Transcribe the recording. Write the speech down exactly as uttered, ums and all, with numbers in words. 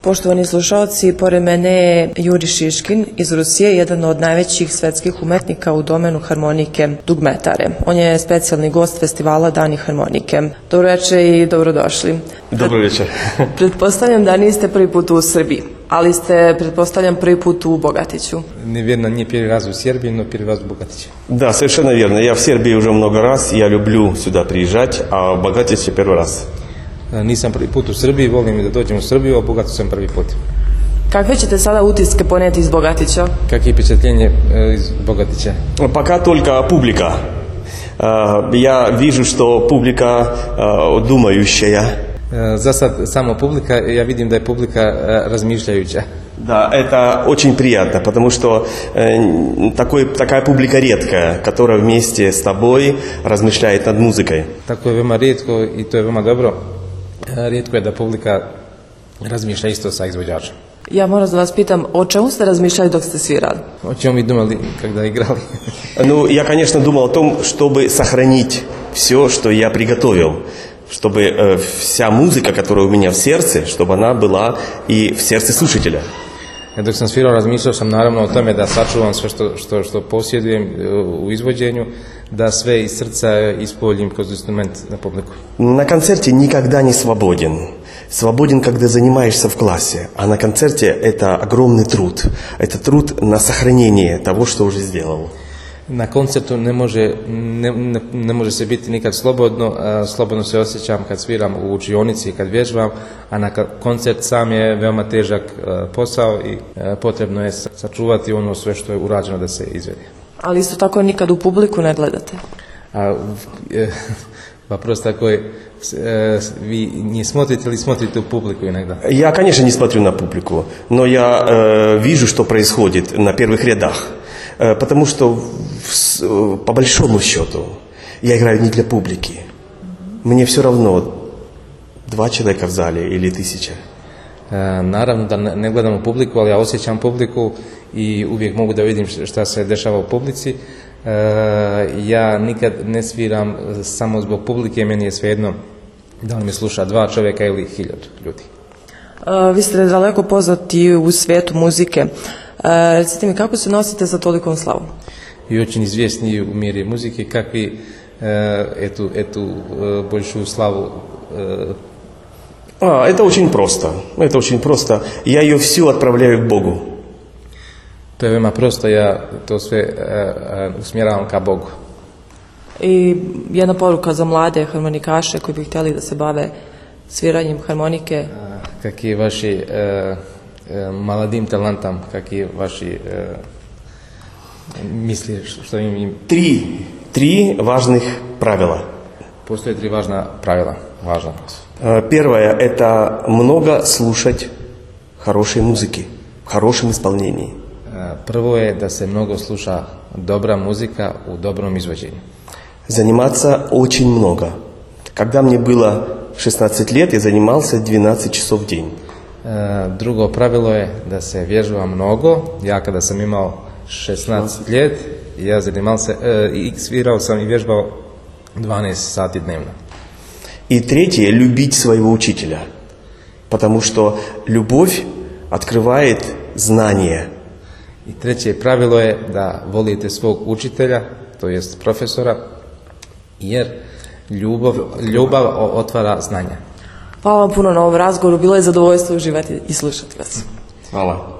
Poštovani slušalci, pored mene je Juri Šiškin iz Rusije, jedan od najvećih svetskih umetnika u domenu harmonike dugmetare. On je specijalni gost festivala Dani harmonike. Dobro večer i dobrodošli. Dobro večer. Pretpostavljam da niste prvi put u Srbiji, ali ste, pretpostavljam, prvi put u Bogatiću. Наверное, не первый раз в Сербии, но первый раз в Богатиче. Да, совершенно верно. Я в Сербии уже много раз, я люблю сюда приезжать, а в Богатище первый раз. Nisam prvi put u Srbiji, volim da dođem u Srbiju, a u Bogatiću sam prvi put. Kakve ćete sada utiske ponijeti iz Bogatića? Какие впечатления из Богатича? Пока только публика. Я вижу, что публика думающая. За sad samo publika, ja vidim da je publika razmišljajuća. Да, это очень приятно, потому что э, такой, такая публика редкая, которая вместе с тобой размышляет над музыкой. Tako je veoma rijetko i to je veoma dobro. Rijetko je da publika razmišlja isto sa izvođačem. Ja moram da vas pitam, o čemu ste razmišljali dok ste svirali? O čemu vi думали, когда играли? Ну, я, конечно, думал о том, чтобы сохранить все, что я приготовил. Чтобы э, вся музыка, которая у меня в сердце, чтобы она была и в сердце слушателя. Dok sam svirao, razmišljao sam naravno o tome da sačuvam sve što, što, što posjedujem u izvođenju, da sve iz srca ispoljim kroz instrument na publiku. На концерте никогда не свободен. Свободен, когда занимаешься в классе. А на концерте это огромный труд. Это труд на сохранение того, что уже сделал. Na koncertu ne može, ne, ne, ne može se biti nikad slobodno, a slobodno se osjećam kad sviram u učionici, kad vježbam, a na koncert sam je veoma težak posao i potrebno je sačuvati ono sve što je urađeno da se izvede. Ali isto tako nikad u publiku ne gledate? A, вопрос такой, вы не смотрите или смотрите в публику иногда? Я, конечно, не смотрю на публику, но я э, вижу, что происходит на первых рядах. Потому что, по большому счету, я играю не для публики. Мне все равно, два человека в зале или тысяча. Naravno da ne gledam u publiku, ali ja osjećam publiku i uvijek mogu da vidim šta se dešava u publici. Ja nikad ne sviram samo zbog publike, meni je svejedno da li me sluša dva čovjeka ili hiljadu ljudi. Vi ste daleko poznati u svijetu muzike. Recite mi, kako se nosite sa tolikom slavom? I очень известni u miri muzike, kakvi эту, эту большую славу? А, это очень просто. Это очень просто. Я ее всю отправляю к Богу. To je veoma prosto, ja to sve usmjeravam ka Bogu. I jedna poruka za mlade harmonikaše koji bi htjeli da se bave sviranjem harmonike. Kakvi vaši молодым талантам, какие ваши э, мысли, что им... Три, три важных правила. Постоит три важных правила. Важно. Первое – это много слушать хорошей музыки, в хорошем исполнении. Prvo je da se mnogo sluša dobra muzika u dobrom izvođenju. Заниматься очень много. Когда мне было шестнадцать лет, я занимался двенадцать часов в день. Drugo pravilo je da se vježba mnogo. Ja kada sam imao šesnaest let, ja zanimao se, i svirao sam i vježbao двенадцать sati dnevno. И третье – любить своего учителя. Потому что любовь открывает знания. I treće pravilo je da volite svog učitelja, to jest profesora, jer ljubav, ljubav otvara znanja. Hvala vam puno na ovom razgovoru, bilo je zadovoljstvo uživati i slušati vas. Hvala.